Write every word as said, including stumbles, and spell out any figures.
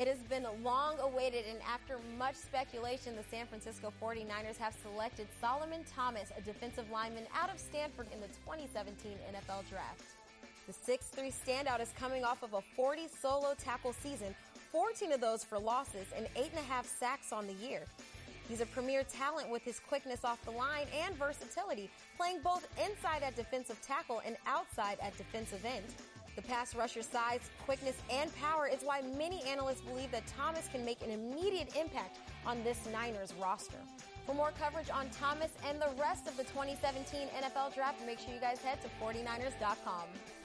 It has been long awaited, and after much speculation, the San Francisco forty-niners have selected Solomon Thomas, a defensive lineman out of Stanford, in the twenty seventeen N F L Draft. The six three standout is coming off of a forty solo tackle season, fourteen of those for losses, and eight and a half sacks on the year. He's a premier talent with his quickness off the line and versatility, playing both inside at defensive tackle and outside at defensive end. The pass rusher's size, quickness, and power is why many analysts believe that Thomas can make an immediate impact on this Niners roster. For more coverage on Thomas and the rest of the twenty seventeen N F L Draft, make sure you guys head to forty niners dot com.